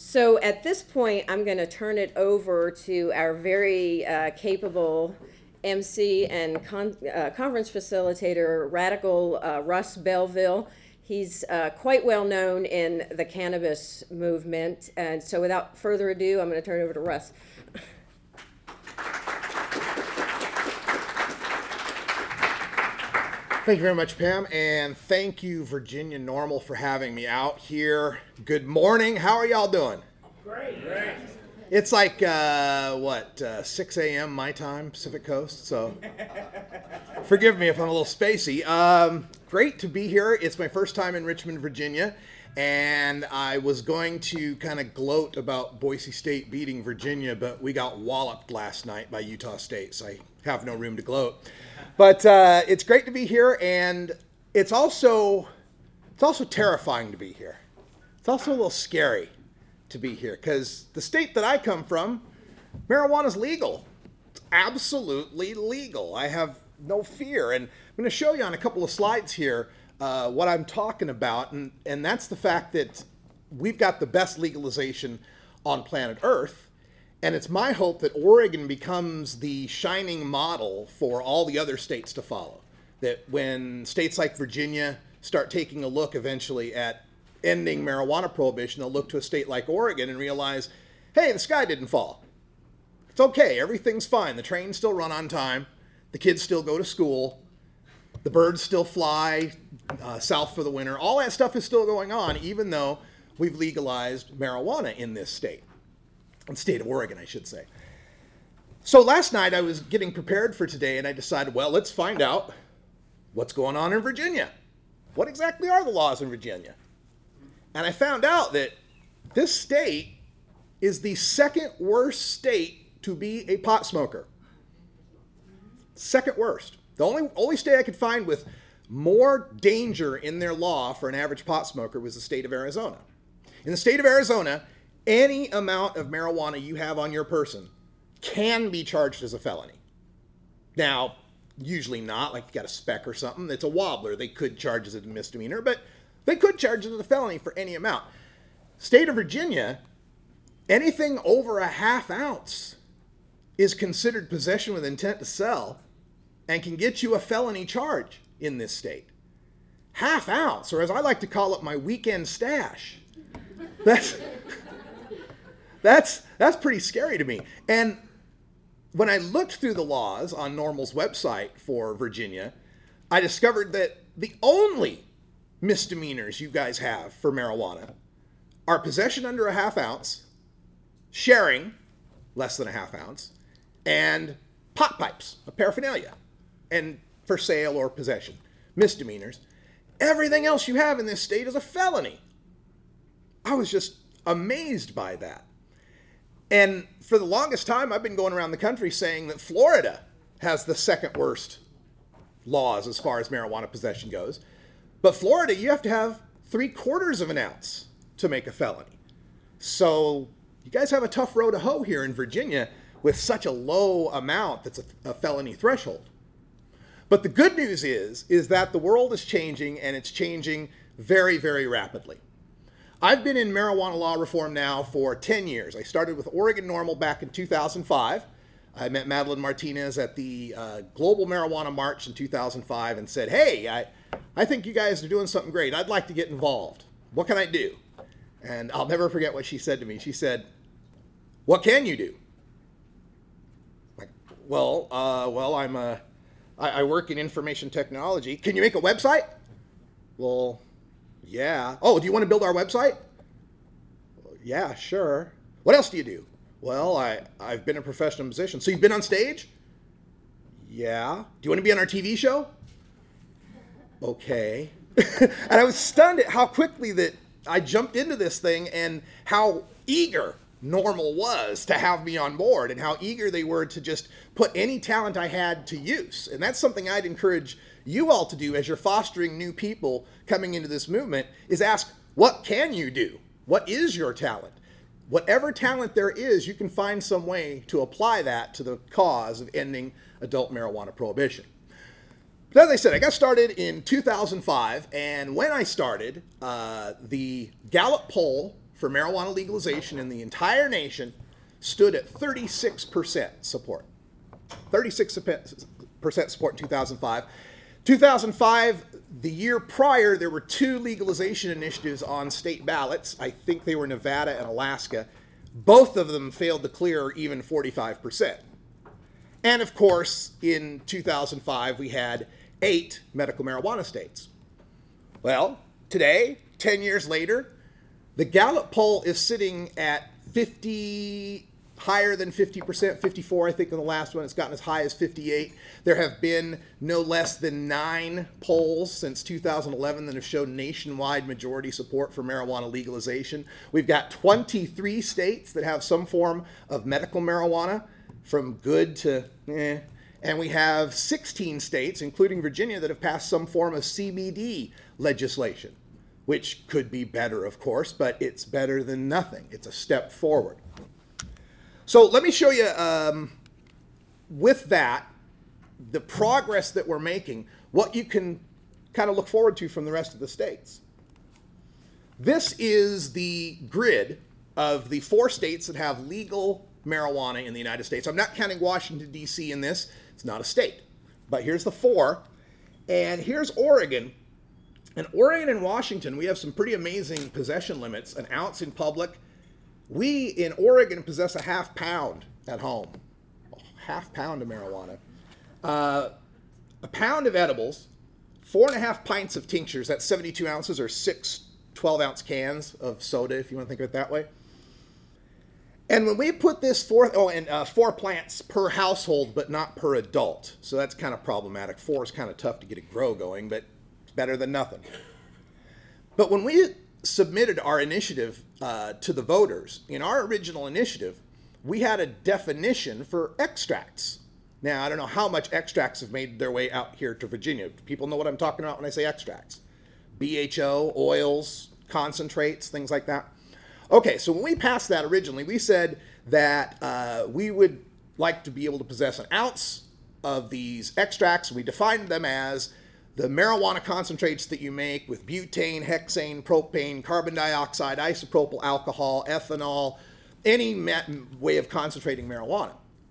So at this point, I'm going to turn it over to our very capable MC and conference facilitator, Radical Russ Belville. He's quite well known in the cannabis movement. And so without further ado, I'm going to turn it over to Russ. Thank you very much, Pam, and thank you, Virginia NORML, for having me out here. Good morning. How are y'all doing? Great. It's like, 6 a.m. my time, Pacific Coast, so forgive me if I'm a little spacey. Great to be here. It's my first time in Richmond, Virginia, and I was going to kind of gloat about Boise State beating Virginia, but we got walloped last night by Utah State, so I have no room to gloat. But it's great to be here, and it's also terrifying to be here. It's also a little scary to be here, because the state that I come from, marijuana is legal. It's absolutely legal. I have no fear, and I'm going to show you on a couple of slides here what I'm talking about, and that's the fact that we've got the best legalization on planet Earth. And it's my hope that Oregon becomes the shining model for all the other states to follow. That when states like Virginia start taking a look eventually at ending marijuana prohibition, they'll look to a state like Oregon and realize, hey, the sky didn't fall. It's okay, everything's fine. The trains still run on time. The kids still go to school. The birds still fly south for the winter. All that stuff is still going on, even though we've legalized marijuana in this state. In the state of Oregon, I should say. So last night I was getting prepared for today, and I decided, well, let's find out what's going on in Virginia. What exactly are the laws in Virginia? And I found out that this state is the second worst state to be a pot smoker. Second worst. The only state I could find with more danger in their law for an average pot smoker was the state of Arizona. In the state of Arizona, any amount of marijuana you have on your person can be charged as a felony. Now, usually not, like you got a speck or something. It's a wobbler. They could charge as a misdemeanor, but they could charge it as a felony for any amount. State of Virginia, anything over a half ounce is considered possession with intent to sell and can get you a felony charge in this state. Half ounce, or as I like to call it, my weekend stash. That's pretty scary to me. And when I looked through the laws on NORML's website for Virginia, I discovered that the only misdemeanors you guys have for marijuana are possession under a half ounce, sharing less than a half ounce, and pot pipes, a paraphernalia, and for sale or possession. Misdemeanors. Everything else you have in this state is a felony. I was just amazed by that. And for the longest time, I've been going around the country saying that Florida has the second worst laws as far as marijuana possession goes. But Florida, you have to have 3/4 of an ounce to make a felony. So you guys have a tough row to hoe here in Virginia with such a low amount that's a felony threshold. But the good news is that the world is changing, and it's changing very, very rapidly. I've been in marijuana law reform now for 10 years. I started with Oregon NORML back in 2005. I met Madeline Martinez at the Global Marijuana March in 2005 and said, hey, I think you guys are doing something great. I'd like to get involved. What can I do? And I'll never forget what she said to me. She said, what can you do? Like, I work in information technology. Can you make a website? Well, yeah. Oh, do you want to build our website? Well, yeah, sure. What else do you do? Well, I've been a professional musician. So you've been on stage? Yeah. Do you want to be on our TV show? Okay. And I was stunned at how quickly that I jumped into this thing and how eager NORML was to have me on board and how eager they were to just put any talent I had to use. And that's something I'd encourage you all to do as you're fostering new people coming into this movement, is ask, what can you do? What is your talent? Whatever talent there is, you can find some way to apply that to the cause of ending adult marijuana prohibition. But as I said, I got started in 2005, and when I started, the Gallup poll for marijuana legalization in the entire nation stood at 36% support. 36% support in 2005. 2005, the year prior, there were 2 legalization initiatives on state ballots. I think they were Nevada and Alaska. Both of them failed to clear even 45%. And of course, in 2005, we had 8 medical marijuana states. Well, today, 10 years later, the Gallup poll is sitting at 50, higher than 50%, 54, I think, in the last one. It's gotten as high as 58. There have been no less than 9 polls since 2011 that have shown nationwide majority support for marijuana legalization. We've got 23 states that have some form of medical marijuana, from good to eh. And we have 16 states, including Virginia, that have passed some form of CBD legislation, which could be better, of course, but it's better than nothing. It's a step forward. So let me show you, with that, the progress that we're making, what you can kind of look forward to from the rest of the states. This is the grid of the 4 states that have legal marijuana in the United States. I'm not counting Washington, D.C. in this. It's not a state. But here's the 4. And here's Oregon. In Oregon and Washington, we have some pretty amazing possession limits. An ounce in public. We, in Oregon, possess a half pound at home. A half pound of marijuana. A pound of edibles. 4.5 pints of tinctures. That's 72 ounces, or 6 12-ounce cans of soda, if you want to think of it that way. And when we put this 4 plants per household, but not per adult. So that's kind of problematic. 4 is kind of tough to get a grow going, but it's better than nothing. But when we submitted our initiative to the voters, in our original initiative, we had a definition for extracts. Now, I don't know how much extracts have made their way out here to Virginia. People know what I'm talking about when I say extracts. BHO, oils, concentrates, things like that. Okay, so when we passed that originally, we said that we would like to be able to possess an ounce of these extracts. We defined them as the marijuana concentrates that you make with butane, hexane, propane, carbon dioxide, isopropyl alcohol, ethanol, any way of concentrating marijuana.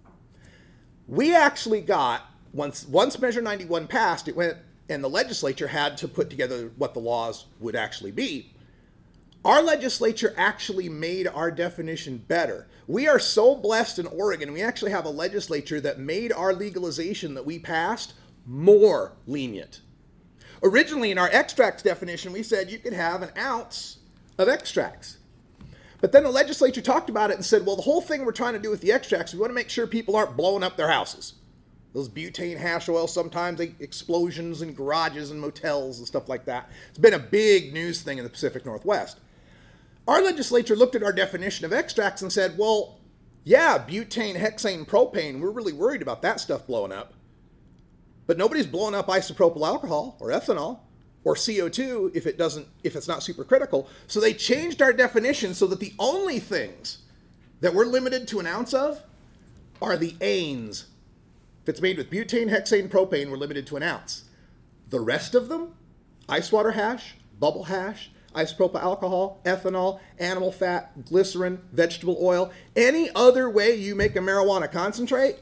We actually got, once Measure 91 passed, it went, and the legislature had to put together what the laws would actually be. Our legislature actually made our definition better. We are so blessed in Oregon, we actually have a legislature that made our legalization that we passed more lenient. Originally, in our extracts definition, we said you could have an ounce of extracts. But then the legislature talked about it and said, well, the whole thing we're trying to do with the extracts, we want to make sure people aren't blowing up their houses. Those butane hash oils, sometimes they explosions in garages and motels and stuff like that. It's been a big news thing in the Pacific Northwest. Our legislature looked at our definition of extracts and said, well, yeah, butane, hexane, propane, we're really worried about that stuff blowing up. But nobody's blowing up isopropyl alcohol or ethanol or CO2 if it's not supercritical. So they changed our definition so that the only things that we're limited to an ounce of are the anes. If it's made with butane, hexane, propane, we're limited to an ounce. The rest of them, ice water hash, bubble hash, isopropyl alcohol, ethanol, animal fat, glycerin, vegetable oil, any other way you make a marijuana concentrate,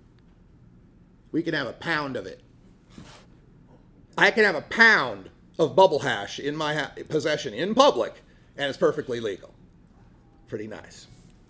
we can have a pound of it. I can have a pound of bubble hash in my possession in public, and it's perfectly legal. Pretty nice.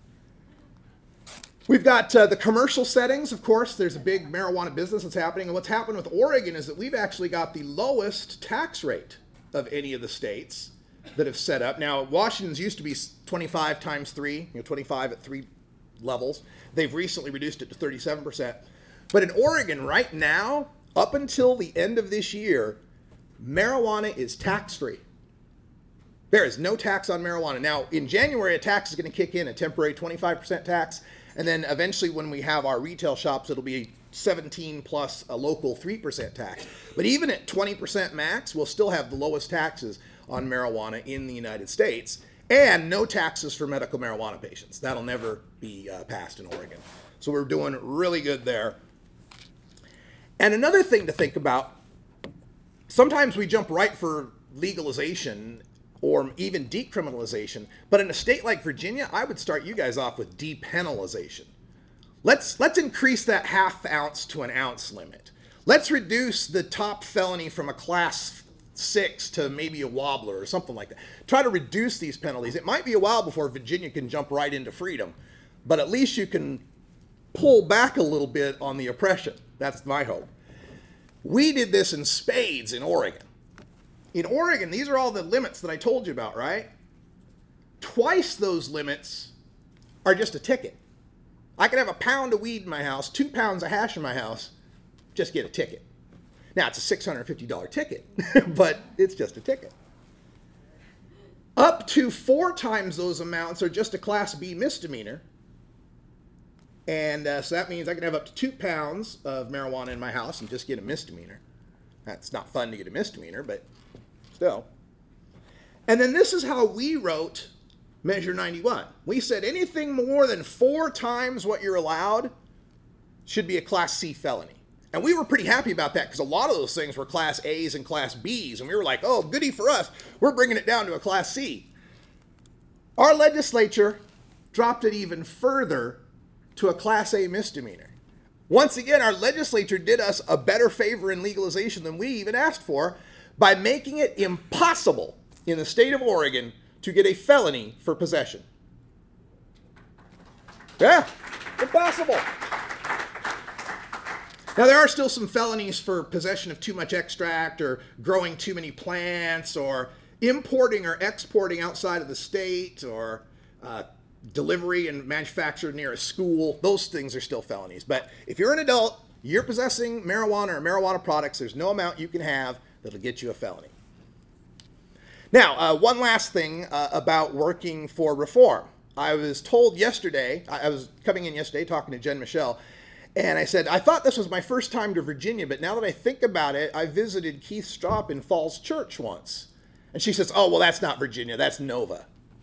We've got the commercial settings. Of course, there's a big marijuana business that's happening. And what's happened with Oregon is that we've actually got the lowest tax rate of any of the states that have set up. Now, Washington's used to be 25 times 3, 25 at 3 levels. They've recently reduced it to 37%. But in Oregon right now, up until the end of this year, marijuana is tax-free. There is no tax on marijuana. Now, in January, a tax is going to kick in, a temporary 25% tax. And then eventually when we have our retail shops, it'll be 17 plus a local 3% tax. But even at 20% max, we'll still have the lowest taxes on marijuana in the United States. And no taxes for medical marijuana patients. That'll never be passed in Oregon. So we're doing really good there. And another thing to think about, sometimes we jump right for legalization or even decriminalization. But in a state like Virginia, I would start you guys off with depenalization. Let's increase that half ounce to an ounce limit. Let's reduce the top felony from a class 6 to maybe a wobbler or something like that. Try to reduce these penalties. It might be a while before Virginia can jump right into freedom, but at least you can pull back a little bit on the oppression. That's my hope. We did this in spades in Oregon. In Oregon, these are all the limits that I told you about, right? Twice those limits are just a ticket. I could have a pound of weed in my house, 2 pounds of hash in my house, just get a ticket. Now, it's a $650 ticket, but it's just a ticket. Up to 4 times those amounts are just a Class B misdemeanor. And so that means I can have up to 2 pounds of marijuana in my house and just get a misdemeanor. That's not fun to get a misdemeanor, but still. And then this is how we wrote Measure 91. We said anything more than 4 times what you're allowed should be a Class C felony. And we were pretty happy about that because a lot of those things were Class A's and Class B's. And we were like, oh, goody for us. We're bringing it down to a Class C. Our legislature dropped it even further to a Class A misdemeanor. Once again, our legislature did us a better favor in legalization than we even asked for by making it impossible in the state of Oregon to get a felony for possession. Yeah, impossible. Now, there are still some felonies for possession of too much extract or growing too many plants or importing or exporting outside of the state or delivery and manufacture near a school. Those things are still felonies. But if you're an adult, you're possessing marijuana or marijuana products, there's no amount you can have that'll get you a felony. Now, one last thing about working for reform. I was told yesterday, I was coming in yesterday talking to Jen Michelle, and I said, I thought this was my first time to Virginia, but now that I think about it, I visited Keith Stroup in Falls Church once. And she says, oh, well, that's not Virginia, that's Nova.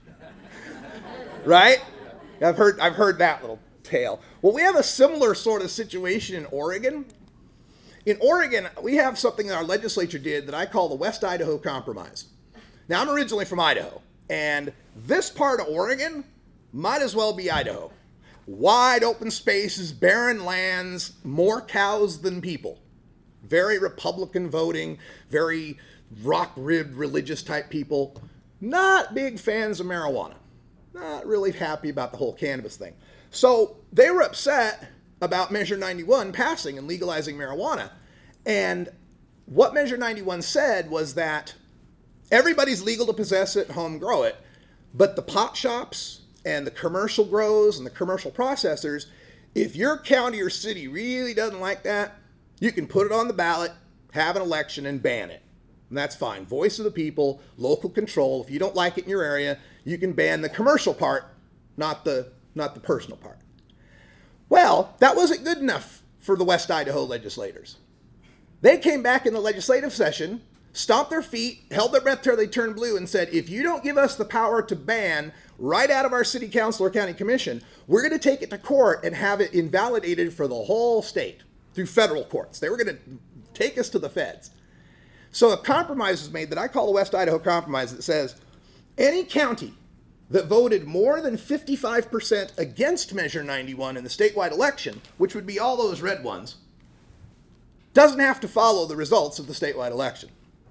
Right? I've heard that little tale. Well, we have a similar sort of situation in Oregon. In Oregon, we have something that our legislature did that I call the West Idaho Compromise. Now, I'm originally from Idaho, and this part of Oregon might as well be Idaho. Wide open spaces, barren lands, more cows than people. Very Republican voting, very rock-ribbed religious type people. Not big fans of marijuana. Not really happy about the whole cannabis thing. So they were upset about Measure 91 passing and legalizing marijuana. And what Measure 91 said was that everybody's legal to possess it, home grow it, but the pot shops and the commercial grows and the commercial processors, if your county or city really doesn't like that, you can put it on the ballot, have an election, and ban it. And that's fine. Voice of the people, local control. If you don't like it in your area, you can ban the commercial part, not the personal part. Well, that wasn't good enough for the West Idaho legislators. They came back in the legislative session, stomped their feet, held their breath till they turned blue, and said, if you don't give us the power to ban right out of our city council or county commission, we're going to take it to court and have it invalidated for the whole state through federal courts. They were going to take us to the feds. So a compromise was made that I call the West Idaho Compromise that says any county that voted more than 55% against Measure 91 in the statewide election, which would be all those red ones, doesn't have to follow the results of the statewide election.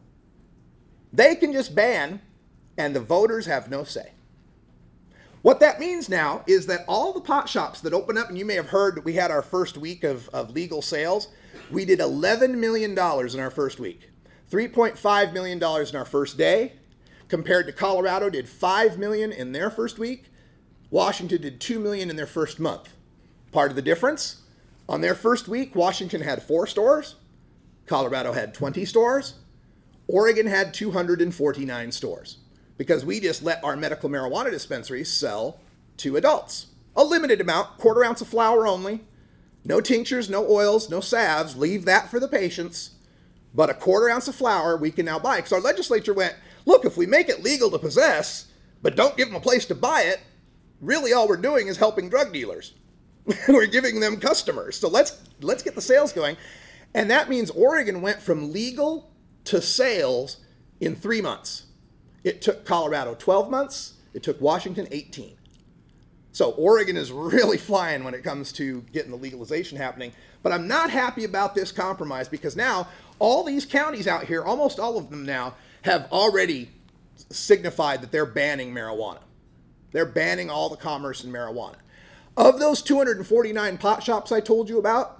They can just ban, and the voters have no say. What that means now is that all the pot shops that open up, and you may have heard that we had our first week of legal sales, we did $11 million in our first week. $3.5 million in our first day, compared to Colorado did $5 million in their first week. Washington did $2 million in their first month. Part of the difference, on their first week, Washington had 4 stores, Colorado had 20 stores, Oregon had 249 stores, because we just let our medical marijuana dispensaries sell to adults. A limited amount, 1/4 ounce of flower only, no tinctures, no oils, no salves, leave that for the patients. But a 1/4 ounce of flower we can now buy. Because our legislature went, look, if we make it legal to possess, but don't give them a place to buy it, really all we're doing is helping drug dealers. We're giving them customers. So let's get the sales going. And that means Oregon went from legal to sales in 3 months. It took Colorado 12 months. It took Washington 18. So Oregon is really flying when it comes to getting the legalization happening. But I'm not happy about this compromise because now all these counties out here, almost all of them now, have already signified that they're banning marijuana. They're banning all the commerce in marijuana. Of those 249 pot shops I told you about,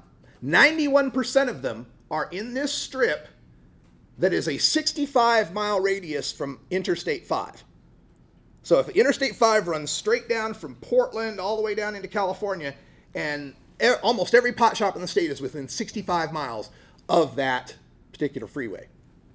91% of them are in this strip that is a 65-mile radius from Interstate 5. So if Interstate 5 runs straight down from Portland all the way down into California, and almost every pot shop in the state is within 65 miles of that particular freeway.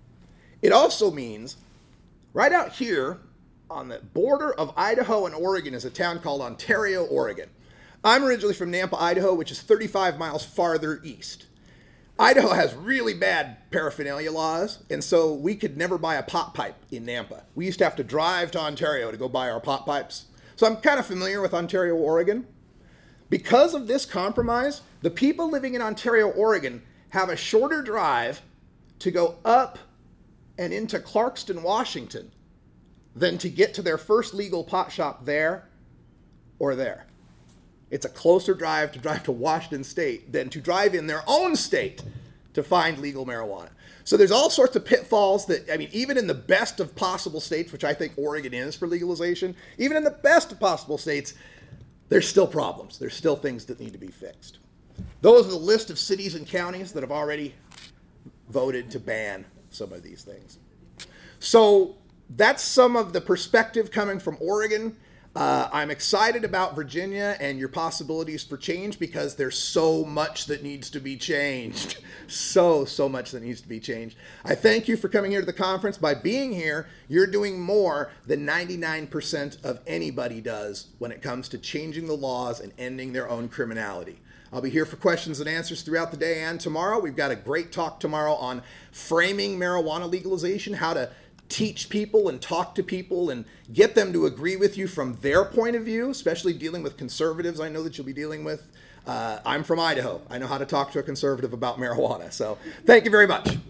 It also means right out here on the border of Idaho and Oregon is a town called Ontario, Oregon. I'm originally from Nampa, Idaho, which is 35 miles farther east. Idaho has really bad paraphernalia laws, and so we could never buy a pot pipe in Nampa. We used to have to drive to Ontario to go buy our pot pipes. So I'm kind of familiar with Ontario, Oregon. Because of this compromise, the people living in Ontario, Oregon have a shorter drive to go up and into Clarkston, Washington, than to get to their first legal pot shop there or there. It's a closer drive to Washington State than to drive in their own state to find legal marijuana. So there's all sorts of pitfalls that, I mean, even in the best of possible states, which I think Oregon is for legalization, even in the best of possible states, there's still problems. There's still things that need to be fixed. Those are the list of cities and counties that have already voted to ban some of these things. So that's some of the perspective coming from Oregon. I'm excited about Virginia and your possibilities for change because there's so much that needs to be changed. So much that needs to be changed. I thank you for coming here to the conference. By being here, you're doing more than 99% of anybody does when it comes to changing the laws and ending their own criminality. I'll be here for questions and answers throughout the day and tomorrow. We've got a great talk tomorrow on framing marijuana legalization, how to teach people and talk to people and get them to agree with you from their point of view, especially dealing with conservatives I know that you'll be dealing with. I'm from Idaho. I know how to talk to a conservative about marijuana. So thank you very much.